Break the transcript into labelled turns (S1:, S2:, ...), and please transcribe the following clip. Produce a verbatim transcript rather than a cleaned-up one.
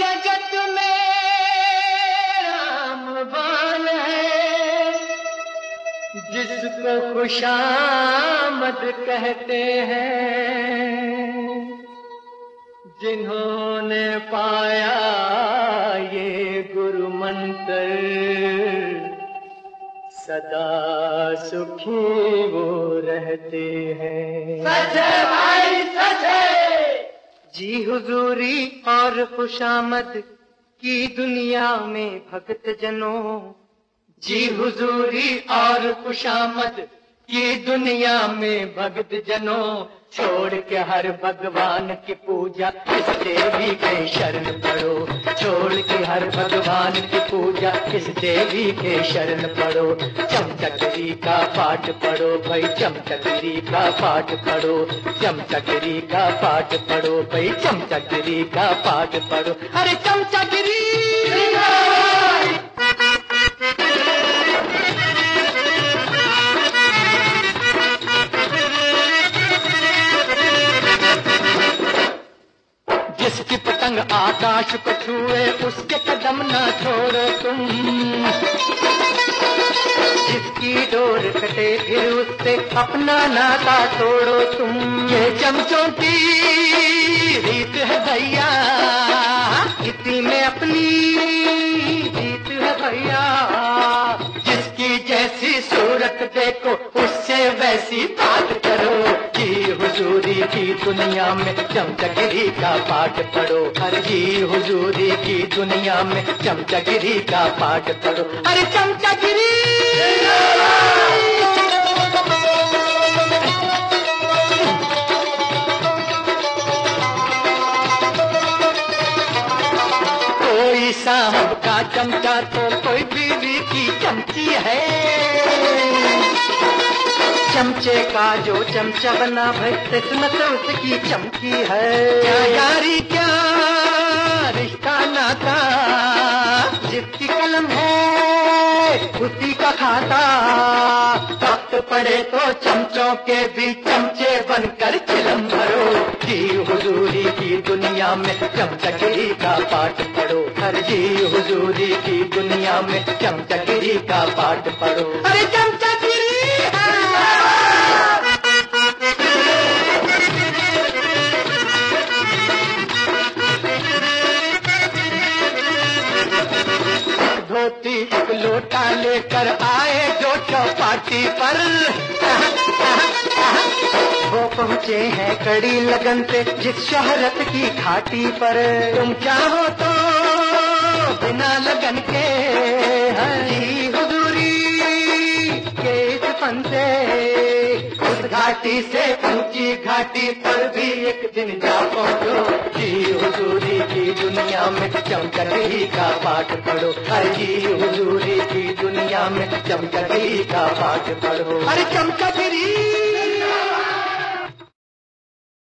S1: जगत में रामबान है, जिसको खुशामद कहते हैं। जिन्होंने पाया ये गुरु मंत्र, सदा सुखी वो रहते हैं।
S2: सच है भाई, सच है।
S1: जी हुजूरी और खुशामद की दुनिया में भक्त जनों, जी हुजूरी और खुशामद की दुनिया में भक्त जनों, छोड़ के हर भगवान की पूजा इस देवी के शरण पड़ो। छोड़ के हर भगवान की पूजा इस देवी के शरण पड़ो। चमचकरी का पाठ पढ़ो भाई, चमचकरी का पाठ पढ़ो। चमचकरी का पाठ पढ़ो भाई, चमचकरी का पाठ पढ़ो। अरे चमचकरी जिसकी पतंग आकाश को छुए उसके कदम ना छोड़ो तुम। जिसकी डोर कटे फिर उससे अपना नाता तोड़ो तुम। ये चमचों की रीत है भैया, इसी में अपनी जीत है भैया। जिसकी जैसी सूरत देखो उससे वैसी बात करो। जी हुजूरी की दुनिया में चमचगिरी का पाठ पढ़ो। हर जी हुजूरी की दुनिया में चमचगिरी का पाठ पढ़ो। अरे चमचगिरी कोई साहब का चमचा तो कोई बीवी की चमची है। चमचे का जो चमचा बना भाई किस्मत उसकी चमकी है। क्या यारी क्या रिश्ता नाता, जिसकी कलम है उसी का खाता। वक्त पड़े तो चमचों के भी चमचे बनकर चिलम भरो। जी हुजूरी की दुनिया में चमचगिरी का पाठ पढ़ो। हर जी हुजूरी की दुनिया में चमचगिरी का पाठ पढ़ो। अरे चमचगिरी धोती एक लोटा लेकर आए जो चौपाटी पर, वो पहुँचे हैं कड़ी लगन से जिस शोहरत की घाटी पर। तुम चाहो तो बिना लगन के हरी हुजूरी के इस फन से उस घाटी से ऊंची घाटी पर भी एक दिन जा पहुँचो। जी हुजूरी की दुनिया में चमचगिरी का पाठ पढ़ो। हर जी हुजूरी की दुनिया में चमचगिरी का पाठ पढ़ो। अरे चमचगिरी